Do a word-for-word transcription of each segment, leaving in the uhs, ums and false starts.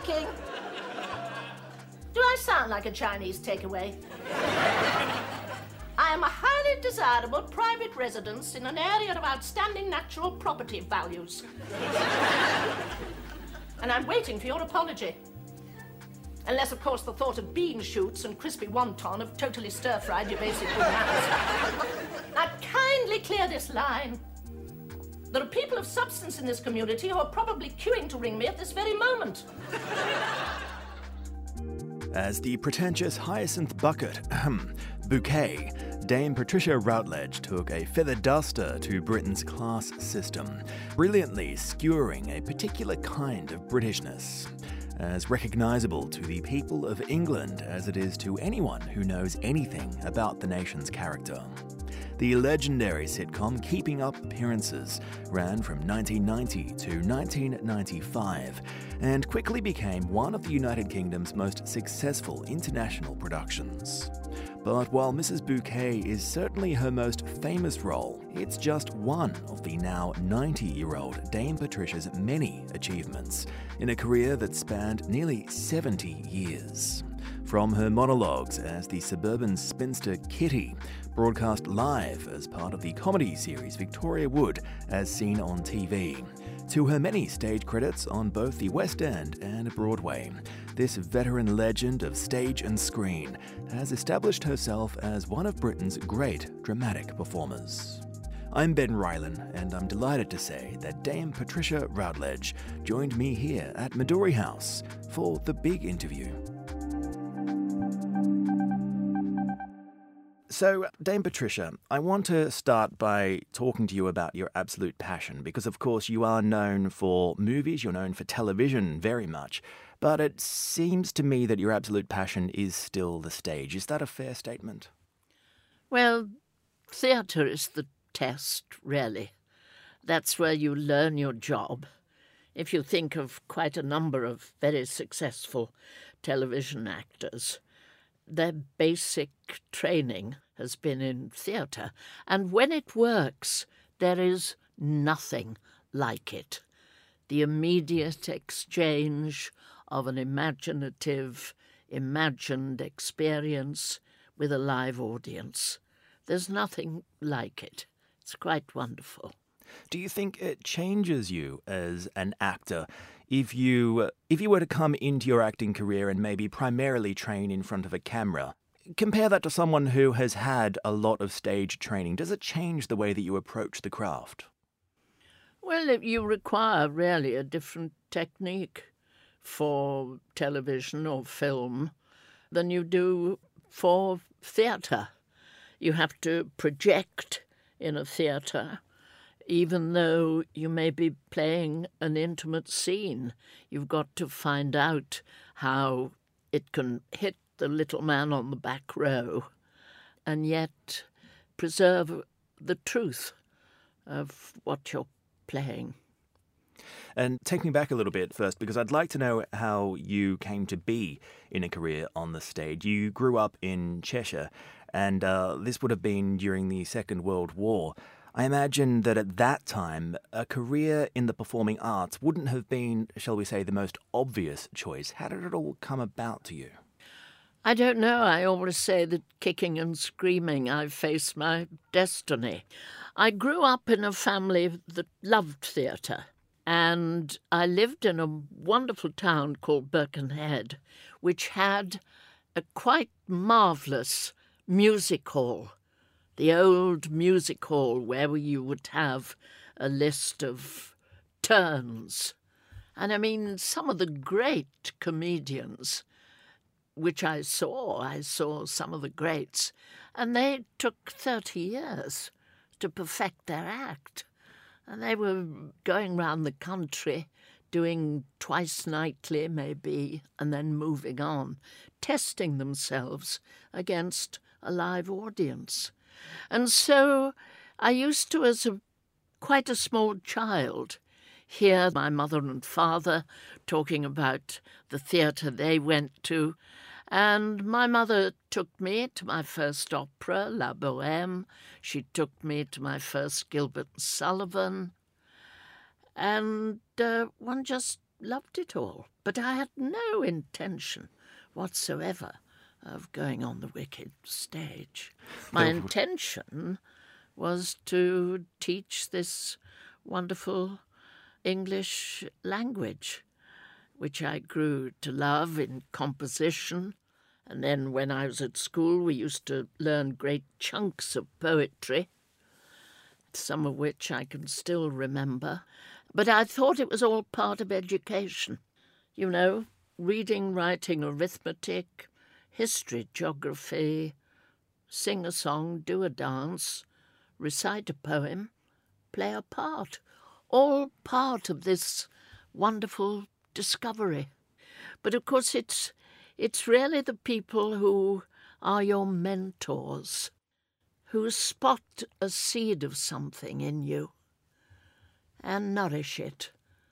speaking. Do I sound like a Chinese takeaway? I am a highly desirable private residence in an area of outstanding natural property values. And I'm waiting for your apology. Unless, of course, the thought of bean shoots and crispy wonton have totally stir-fried your basic good manners. Now, kindly clear this line. There are people of substance in this community who are probably queuing to ring me at this very moment. As the pretentious hyacinth bucket, ahem, bouquet, Dame Patricia Routledge took a feather duster to Britain's class system, brilliantly skewering a particular kind of Britishness, as recognisable to the people of England as it is to anyone who knows anything about the nation's character. The legendary sitcom Keeping Up Appearances ran from nineteen ninety to nineteen ninety-five and quickly became one of the United Kingdom's most successful international productions. But while Missus Bouquet is certainly her most famous role, it's just one of the now ninety-year-old Dame Patricia's many achievements in a career that spanned nearly seventy years. From her monologues as the suburban spinster Kitty, broadcast live as part of the comedy series Victoria Wood as seen on T V, to her many stage credits on both the West End and Broadway, this veteran legend of stage and screen has established herself as one of Britain's great dramatic performers. I'm Ben Rylan, and I'm delighted to say that Dame Patricia Routledge joined me here at Midori House for the big interview. So, Dame Patricia, I want to start by talking to you about your absolute passion, because of course you are known for movies, you're known for television very much, but it seems to me that your absolute passion is still the stage. Is that a fair statement? Well, theatre is the test, really. That's where you learn your job. If you think of quite a number of very successful television actors, their basic training has been in theatre, and when it works, there is nothing like it. The immediate exchange of an imaginative, imagined experience with a live audience. There's nothing like it. It's quite wonderful. Do you think it changes you as an actor if you if you were to come into your acting career and maybe primarily train in front of a camera? Compare that to someone who has had a lot of stage training. Does it change the way that you approach the craft? Well, you require really a different technique for television or film than you do for theatre. You have to project in a theatre, even though you may be playing an intimate scene. You've got to find out how it can hit the little man on the back row and yet preserve the truth of what you're playing. And take me back a little bit first, because I'd like to know how you came to be in a career on the stage. You grew up in Cheshire, and uh, this would have been during the Second World War. I imagine that at that time, a career in the performing arts wouldn't have been, shall we say, the most obvious choice. How did it all come about to you? I don't know. I always say that kicking and screaming, I faced my destiny. I grew up in a family that loved theatre, and I lived in a wonderful town called Birkenhead, which had a quite marvellous music hall. The old music hall where you would have a list of turns. And I mean, some of the great comedians, which I saw, I saw some of the greats, and they took thirty years to perfect their act. And they were going round the country, doing twice nightly maybe, and then moving on, testing themselves against a live audience. And so I used to, as a quite a small child, hear my mother and father talking about the theatre they went to. And my mother took me to my first opera, La Bohème. She took me to my first Gilbert and Sullivan. And uh, one just loved it all. But I had no intention whatsoever of going on the wicked stage. My intention was to teach this wonderful English language, which I grew to love in composition. And then when I was at school, we used to learn great chunks of poetry, some of which I can still remember. But I thought it was all part of education. You know, reading, writing, arithmetic, history, geography, sing a song, do a dance, recite a poem, play a part. All part of this wonderful discovery. But of course it's it's really the people who are your mentors, who spot a seed of something in you and nourish it.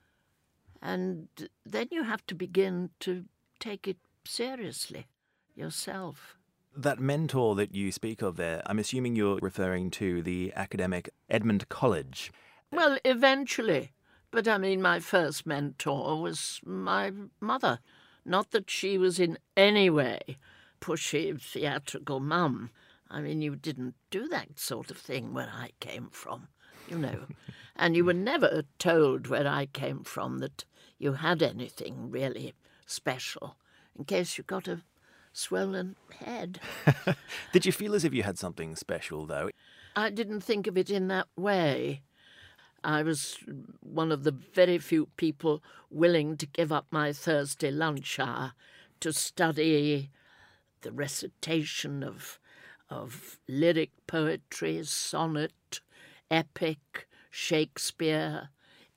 And then you have to begin to take it seriously yourself. That mentor that you speak of there, I'm assuming you're referring to the academic Edmund College. Well, eventually. But I mean, my first mentor was my mother. Not that she was in any way pushy, theatrical mum. I mean, you didn't do that sort of thing where I came from, you know. And you were never told where I came from that you had anything really special, in case you got a swollen head. Did you feel as if you had something special, though? I didn't think of it in that way. I was one of the very few people willing to give up my Thursday lunch hour to study the recitation of, of lyric poetry, sonnet, epic, Shakespeare,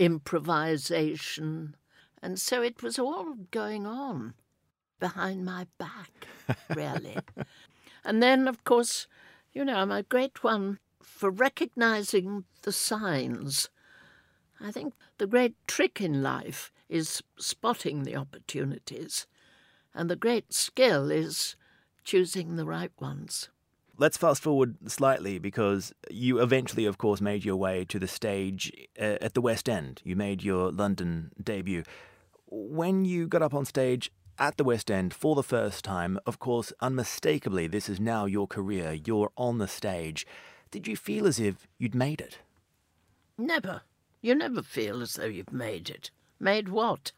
improvisation. And so it was all going on behind my back, really. And then, of course, you know, I'm a great one for recognising the signs. I think the great trick in life is spotting the opportunities, and the great skill is choosing the right ones. Let's fast forward slightly, because you eventually, of course, made your way to the stage uh, at the West End. You made your London debut. When you got up on stage at the West End for the first time, of course, unmistakably, this is now your career. You're on the stage. Did you feel as if you'd made it? Never. You never feel as though you've made it. Made what?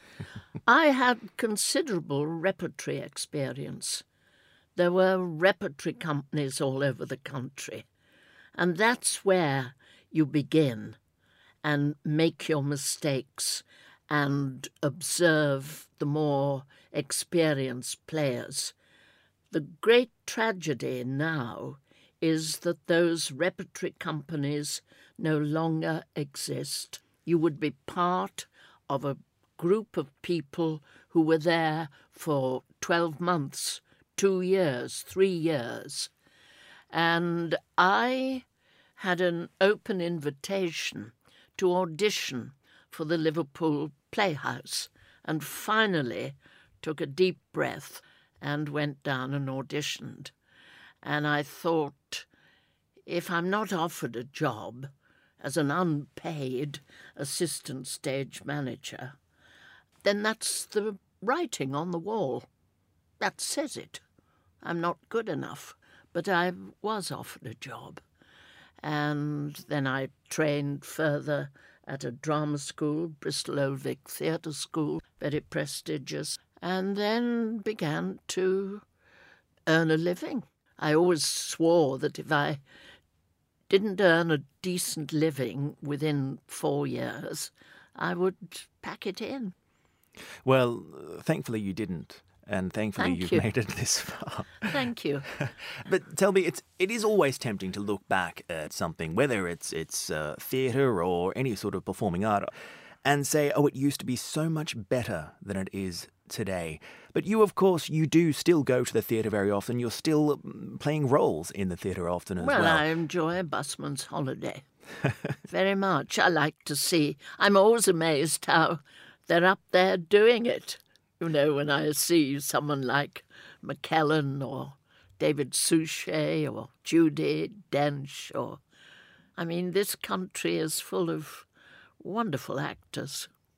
I had considerable repertory experience. There were repertory companies all over the country. And that's where you begin and make your mistakes and observe the more experienced players. The great tragedy now is that those repertory companies no longer exist. You would be part of a group of people who were there for twelve months, two years, three years. And I had an open invitation to audition for the Liverpool Playhouse, and finally took a deep breath and went down and auditioned. And I thought, if I'm not offered a job as an unpaid assistant stage manager, then that's the writing on the wall. That says it. I'm not good enough, but I was offered a job. And then I trained further at a drama school, Bristol Old Vic Theatre School, very prestigious, and then began to earn a living. I always swore that if I didn't earn a decent living within four years, I would pack it in. Well, thankfully you didn't. And thankfully Thank you've you. made it this far. Thank you. But tell me, it's it is always tempting to look back at something, whether it's it's uh, theatre or any sort of performing art, and say, oh, it used to be so much better than it is today. But you, of course, you do still go to the theatre very often. You're still playing roles in the theatre often as well. Well, I enjoy a busman's holiday very much. I like to see. I'm always amazed how they're up there doing it. You know, when I see someone like McKellen or David Suchet or Judi Dench, or, I mean, this country is full of wonderful actors.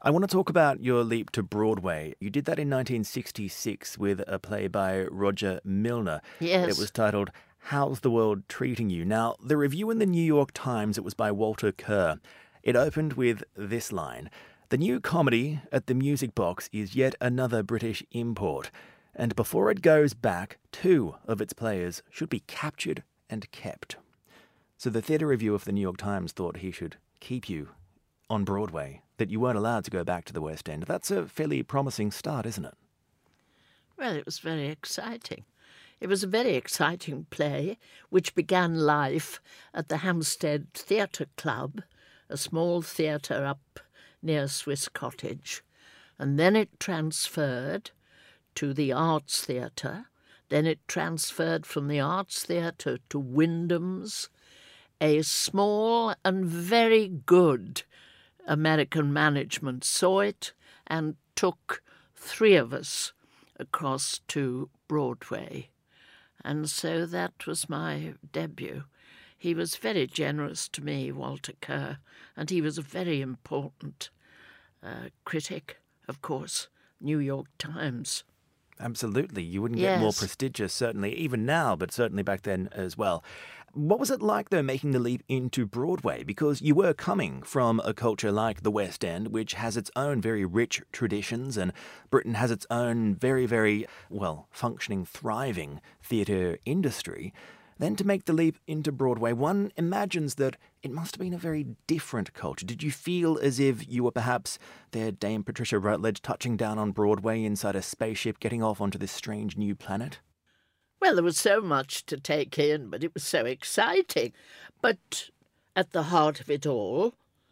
I want to talk about your leap to Broadway. You did that in nineteen sixty-six with a play by Roger Milner. Yes. It was titled How's the World Treating You? Now, the review in the New York Times, it was by Walter Kerr. It opened with this line: "The new comedy at the Music Box is yet another British import, and before it goes back, two of its players should be captured and kept." So the theatre review of the New York Times thought he should keep you on Broadway, that you weren't allowed to go back to the West End. That's a fairly promising start, isn't it? Well, it was very exciting. It was a very exciting play, which began life at the Hampstead Theatre Club, a small theatre up near Swiss Cottage. And then it transferred to the Arts Theatre. Then it transferred from the Arts Theatre to Wyndham's, a small and very good American management saw it and took three of us across to Broadway. And so that was my debut. He was very generous to me, Walter Kerr, and he was a very important uh, critic, of course, New York Times. Absolutely. You wouldn't get Yes. more prestigious, certainly, even now, but certainly back then as well. What was it like, though, making the leap into Broadway? Because you were coming from a culture like the West End, which has its own very rich traditions, and Britain has its own very, very, well, functioning, thriving theatre industry. Then to make the leap into Broadway, one imagines that it must have been a very different culture. Did you feel as if you were perhaps there, Dame Patricia Routledge, touching down on Broadway inside a spaceship, getting off onto this strange new planet? Well, there was so much to take in, but it was so exciting. But at the heart of it all,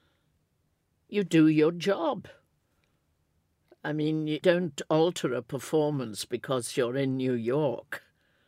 you do your job. I mean, you don't alter a performance because you're in New York.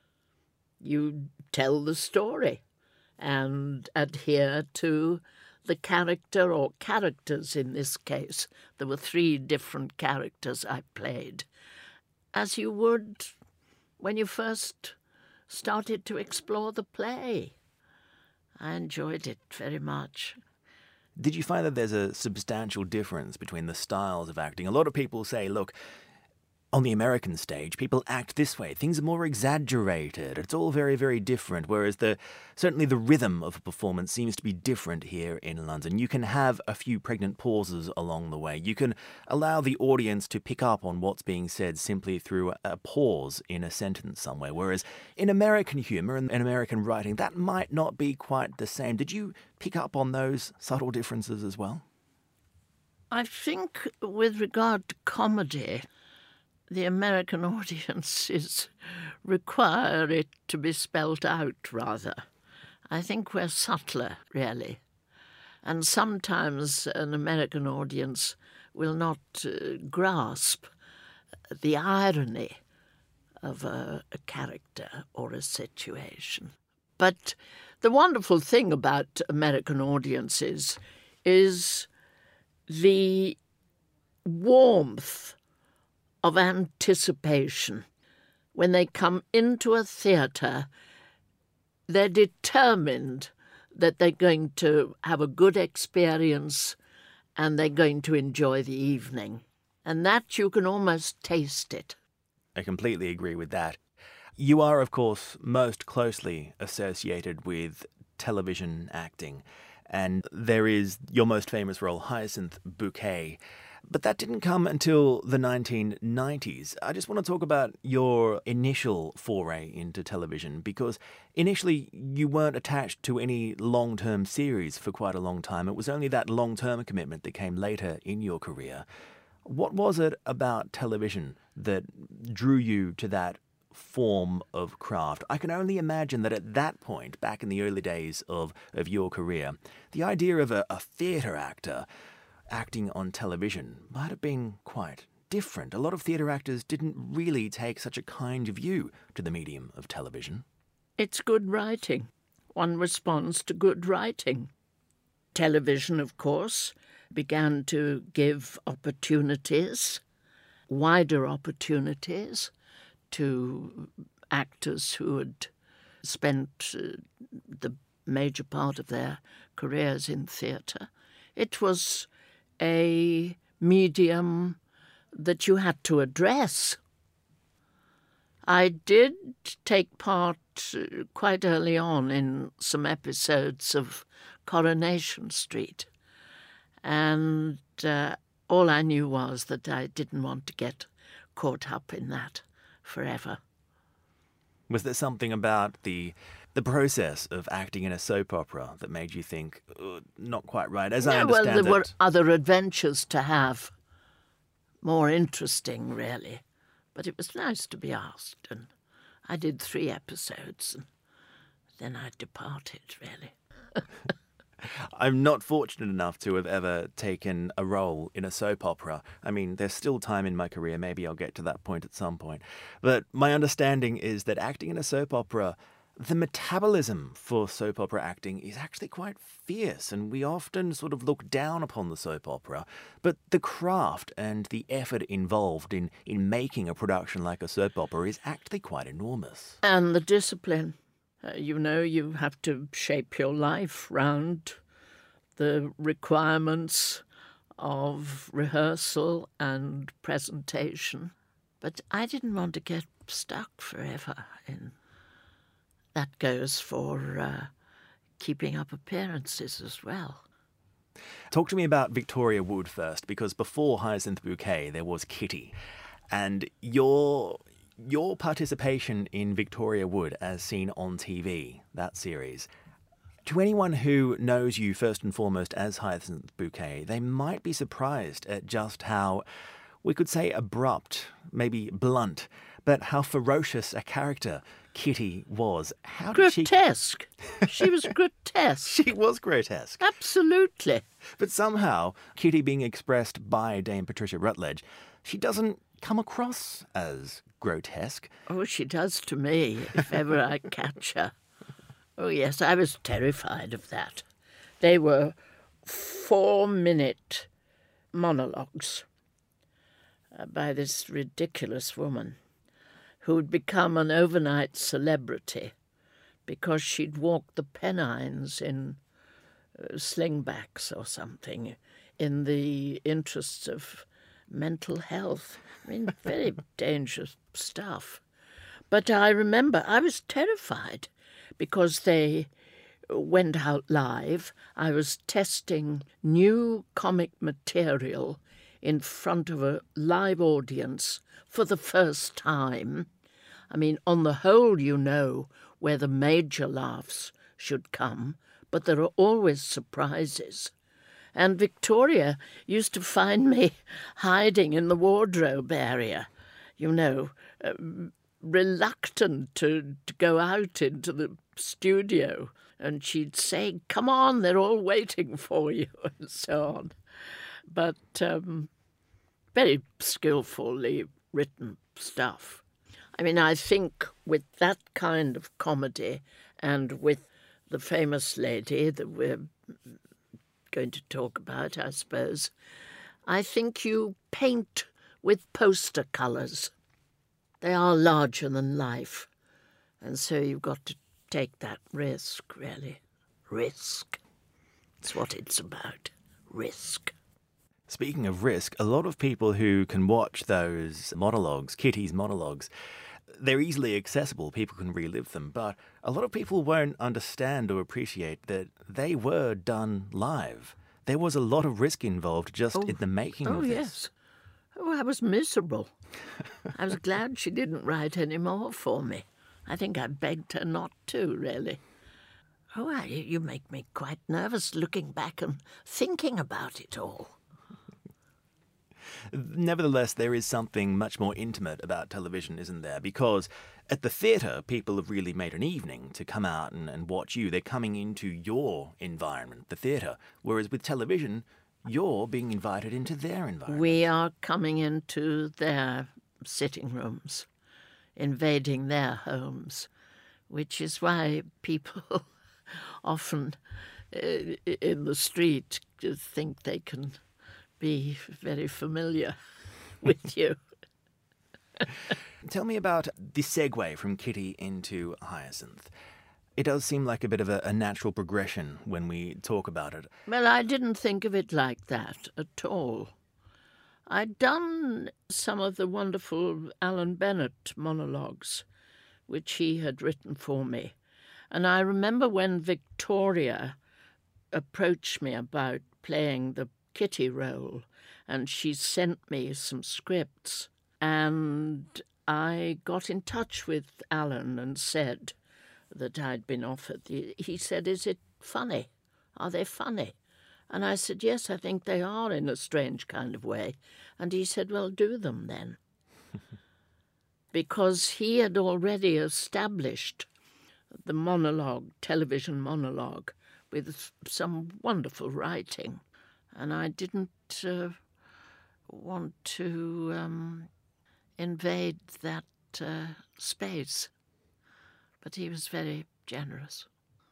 You tell the story and adhere to the character or characters in this case. There were three different characters I played, as you would when you first started to explore the play. I enjoyed it very much. Did you find that there's a substantial difference between the styles of acting? A lot of people say, look, on the American stage, people act this way. Things are more exaggerated. It's all very, very different, whereas the certainly the rhythm of a performance seems to be different here in London. You can have a few pregnant pauses along the way. You can allow the audience to pick up on what's being said simply through a pause in a sentence somewhere, whereas in American humour and in American writing, that might not be quite the same. Did you pick up on those subtle differences as well? I think with regard to comedy, the American audiences require it to be spelt out, rather. I think we're subtler, really. And sometimes an American audience will not uh, grasp the irony of a, a character or a situation. But the wonderful thing about American audiences is the warmth of anticipation. When they come into a theatre, they're determined that they're going to have a good experience and they're going to enjoy the evening. And that you can almost taste it. I completely agree with that. You are, of course, most closely associated with television acting, and there is your most famous role, Hyacinth Bouquet. But that didn't come until the nineteen nineties. I just want to talk about your initial foray into television, because initially you weren't attached to any long-term series for quite a long time. It was only that long-term commitment that came later in your career. What was it about television that drew you to that form of craft? I can only imagine that at that point, back in the early days of, of your career, the idea of a, a theatre actor acting on television might have been quite different. A lot of theatre actors didn't really take such a kind view to the medium of television. It's good writing. One responds to good writing. Television, of course, began to give opportunities, wider opportunities, to actors who had spent uh, the major part of their careers in theatre. It was a medium that you had to address. I did take part uh, quite early on in some episodes of Coronation Street, and uh, all I knew was that I didn't want to get caught up in that forever. Was there something about the the process of acting in a soap opera that made you think, uh, not quite right? As I No, well, understand there were it... other adventures to have, more interesting, really. But it was nice to be asked, and I did three episodes, and then I departed, really. I'm not fortunate enough to have ever taken a role in a soap opera. I mean, there's still time in my career. Maybe I'll get to that point at some point. But my understanding is that acting in a soap opera, the metabolism for soap opera acting is actually quite fierce, and we often sort of look down upon the soap opera. But the craft and the effort involved in, in making a production like a soap opera is actually quite enormous. And the discipline. Uh, you know, you have to shape your life round the requirements of rehearsal and presentation. But I didn't want to get stuck forever in... That goes for uh, keeping up appearances as well. Talk to me about Victoria Wood first, because before Hyacinth Bouquet there was Kitty. And your... Your participation in Victoria Wood, as seen on T V, that series, to anyone who knows you first and foremost as Hyacinth Bouquet, they might be surprised at just how, we could say abrupt, maybe blunt, but how ferocious a character Kitty was. How did she... Grotesque. She was grotesque. She was grotesque. Absolutely. But somehow, Kitty being expressed by Dame Patricia Routledge, she doesn't come across as grotesque. Oh, she does to me, if ever I catch her. Oh, yes, I was terrified of that. They were four-minute monologues uh, by this ridiculous woman who'd become an overnight celebrity because she'd walked the Pennines in uh, slingbacks or something in the interests of mental health. I mean, very dangerous stuff. But I remember I was terrified because they went out live. I was testing new comic material in front of a live audience for the first time. I mean, on the whole, you know where the major laughs should come, but there are always surprises. And Victoria used to find me hiding in the wardrobe area, you know, uh, reluctant to, to go out into the studio. And she'd say, come on, they're all waiting for you, and so on. But um, very skillfully written stuff. I mean, I think with that kind of comedy and with the famous lady that we're going to talk about, I suppose, I think you paint with poster colours. They are larger than life, and so you've got to take that risk, really. Risk. It's what it's about. Risk. Speaking of risk, a lot of people who can watch those monologues, Kitty's monologues, they're easily accessible. People can relive them. But a lot of people won't understand or appreciate that they were done live. There was a lot of risk involved just oh, in the making oh, of this. Yes. Oh, I was miserable. I was glad she didn't write any more for me. I think I begged her not to, really. Oh, I, you make me quite nervous looking back and thinking about it all. Nevertheless, there is something much more intimate about television, isn't there? Because at the theatre, people have really made an evening to come out and, and watch you. They're coming into your environment, the theatre. Whereas with television, you're being invited into their environment. We are coming into their sitting rooms, invading their homes, which is why people often uh, in the street think they can be very familiar with you. Tell me about the segue from Kitty into Hyacinth. It does seem like a bit of a, a natural progression when we talk about it. Well, I didn't think of it like that at all. I'd done some of the wonderful Alan Bennett monologues, which he had written for me. And I remember when Victoria approached me about playing the Kitty role, and she sent me some scripts, and I got in touch with Alan and said that I'd been offered. The, he said, "Is it funny? Are they funny?" And I said, "Yes, I think they are in a strange kind of way." And he said, "Well, do them then." Because he had already established the monologue, television monologue, with some wonderful writing. And I didn't uh, want to um, invade that uh, space. But he was very generous.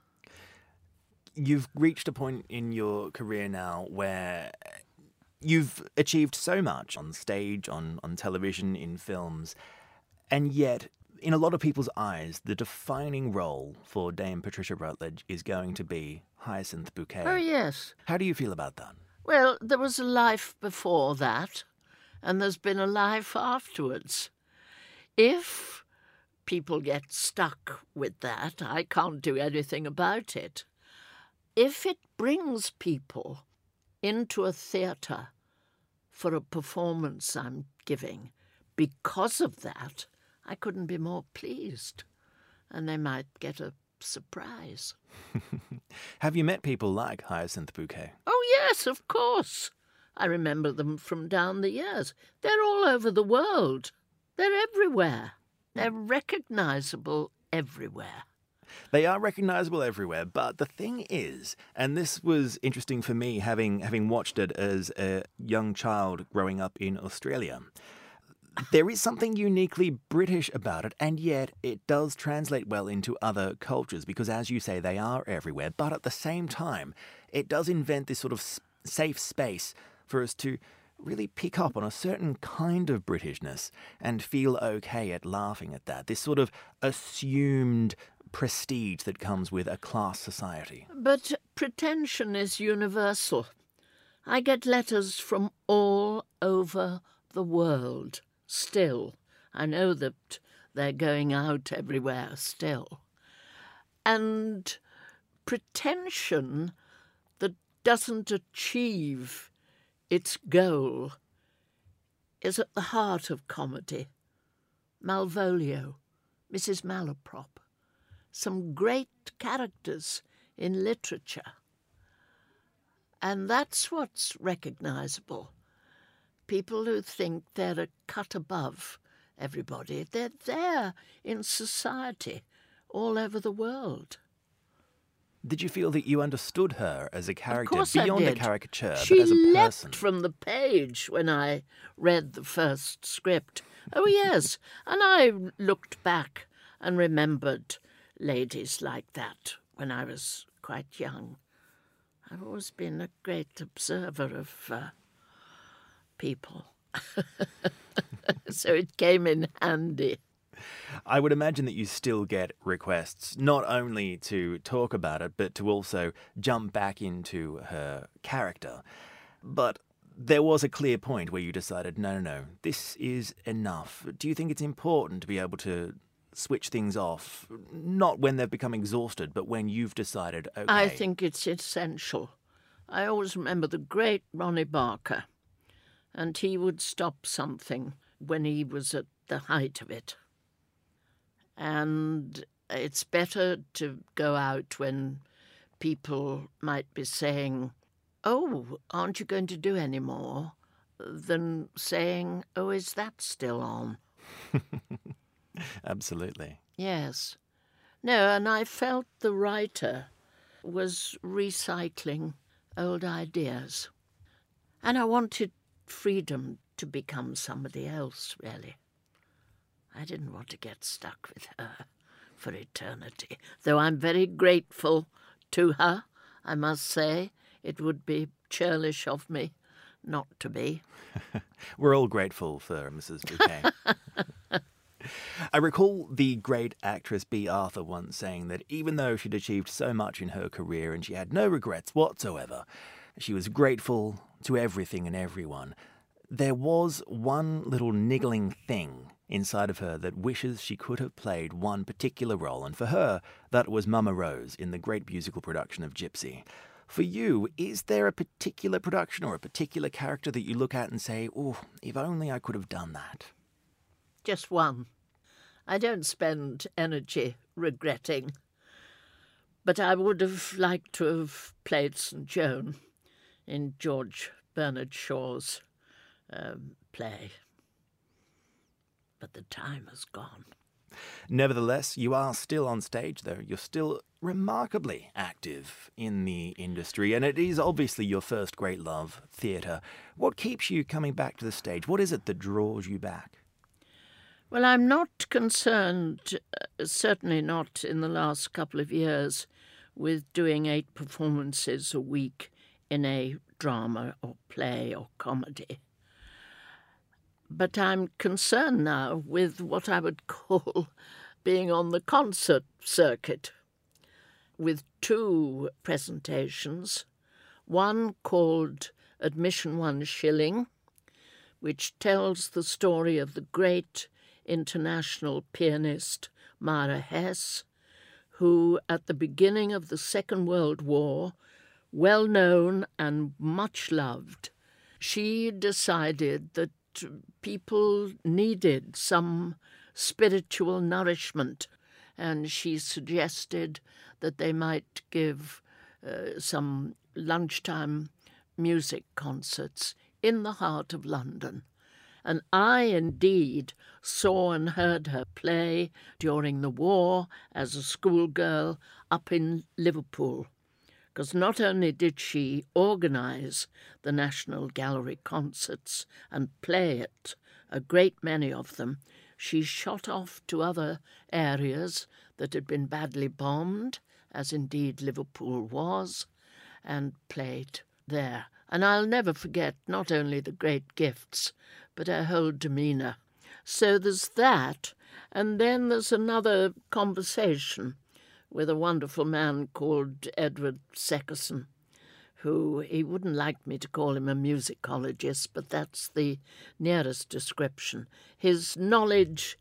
You've reached a point in your career now where you've achieved so much on stage, on, on television, in films, and yet, in a lot of people's eyes, the defining role for Dame Patricia Routledge is going to be Hyacinth Bouquet. Oh, yes. How do you feel about that? Well, there was a life before that, and there's been a life afterwards. If people get stuck with that, I can't do anything about it. If it brings people into a theatre for a performance I'm giving because of that, I couldn't be more pleased. And they might get a surprise. Have you met people like Hyacinth Bouquet? Oh, yes, of course. I remember them from down the years. They're all over the world. They're everywhere. They're recognisable everywhere. They are recognisable everywhere, but the thing is, and this was interesting for me having having watched it as a young child growing up in Australia, there is something uniquely British about it, and yet it does translate well into other cultures because, as you say, they are everywhere. But at the same time, it does invent this sort of safe space for us to really pick up on a certain kind of Britishness and feel okay at laughing at that. This sort of assumed prestige that comes with a class society. But pretension is universal. I get letters from all over the world still. I know that they're going out everywhere still. And pretension that doesn't achieve its goal is at the heart of comedy. Malvolio, Missus Malaprop, some great characters in literature. And that's what's recognisable. People who think they're a cut above everybody, they're there in society all over the world. Did you feel that you understood her as a character, Of course beyond I a did. caricature, She but as a person? leapt from the page when I read the first script. Oh, yes. And I looked back and remembered ladies like that when I was quite young. I've always been a great observer of uh, people. So it came in handy. I would imagine that you still get requests, not only to talk about it, but to also jump back into her character. But there was a clear point where you decided, no, no, no, this is enough. Do you think it's important to be able to switch things off, not when they've become exhausted, but when you've decided, okay. I think it's essential. I always remember the great Ronnie Barker, and he would stop something when he was at the height of it. And it's better to go out when people might be saying, "Oh, aren't you going to do any more?" than saying, "Oh, is that still on?" Absolutely. Yes. No, and I felt the writer was recycling old ideas. And I wanted freedom to become somebody else, really. I didn't want to get stuck with her for eternity, though I'm very grateful to her, I must say. It would be churlish of me not to be. We're all grateful for Missus Bouquet. I recall the great actress Bea Arthur once saying that even though she'd achieved so much in her career and she had no regrets whatsoever, she was grateful to everything and everyone. there was one little niggling thing inside of her that wishes she could have played one particular role, and for her, that was Mama Rose in the great musical production of Gypsy. For you, is there a particular production or a particular character that you look at and say, oh, if only I could have done that? Just one. I don't spend energy regretting, but I would have liked to have played Saint Joan in George Bernard Shaw's um, play. But the time has gone. Nevertheless, you are still on stage, though. You're still remarkably active in the industry, and it is obviously your first great love, theatre. What keeps you coming back to the stage? What is it that draws you back? Well, I'm not concerned, uh, certainly not in the last couple of years, with doing eight performances a week in a drama or play or comedy. But I'm concerned now with what I would call being on the concert circuit, with two presentations, one called Admission One Shilling, which tells the story of the great international pianist Mara Hess, who at the beginning of the Second World War, well known and much loved, she decided that people needed some spiritual nourishment, and she suggested that they might give uh, some lunchtime music concerts in the heart of London. And I indeed saw and heard her play during the war as a schoolgirl up in Liverpool, because not only did she organise the National Gallery concerts and play it, a great many of them, she shot off to other areas that had been badly bombed, as indeed Liverpool was, and played there. And I'll never forget not only the great gifts, but her whole demeanour. So there's that, and then there's another conversation with a wonderful man called Edward Seckerson, who, he wouldn't like me to call him a musicologist, but that's the nearest description. His knowledge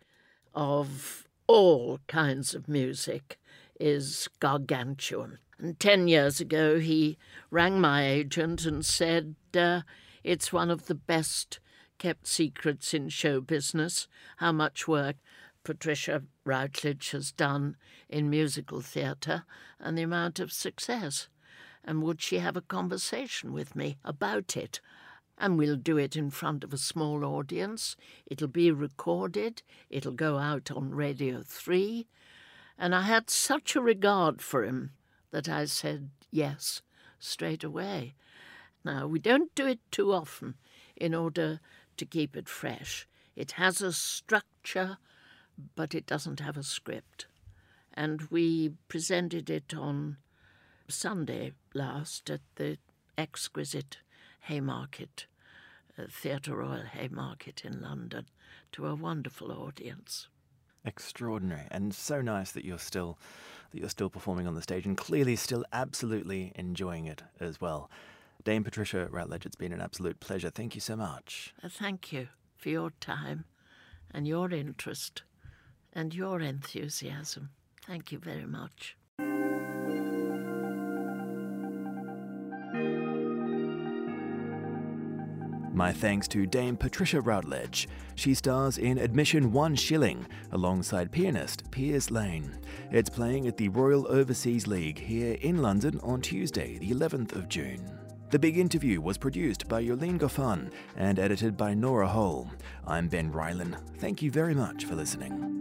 of all kinds of music is gargantuan. And ten years ago he rang my agent and said, uh, it's one of the best kept secrets in show business, how much work Patricia Routledge has done in musical theatre and the amount of success. And would she have a conversation with me about it? And we'll do it in front of a small audience. It'll be recorded. It'll go out on Radio three. And I had such a regard for him that I said yes straight away. Now, we don't do it too often in order to keep it fresh. It has a structure, but it doesn't have a script. And we presented it on Sunday last at the exquisite Haymarket, uh, Theatre Royal Haymarket in London, to a wonderful audience. Extraordinary, and so nice that you're still that you're still performing on the stage and clearly still absolutely enjoying it as well. Dame Patricia Routledge, it's been an absolute pleasure. Thank you so much. Uh, thank you for your time and your interest and your enthusiasm. Thank you very much. My thanks to Dame Patricia Routledge. She stars in Admission One Shilling alongside pianist Piers Lane. It's playing at the Royal Overseas League here in London on Tuesday, the eleventh of June. The Big Interview was produced by Yolene Goffin and edited by Nora Hole. I'm Ben Rylan. Thank you very much for listening.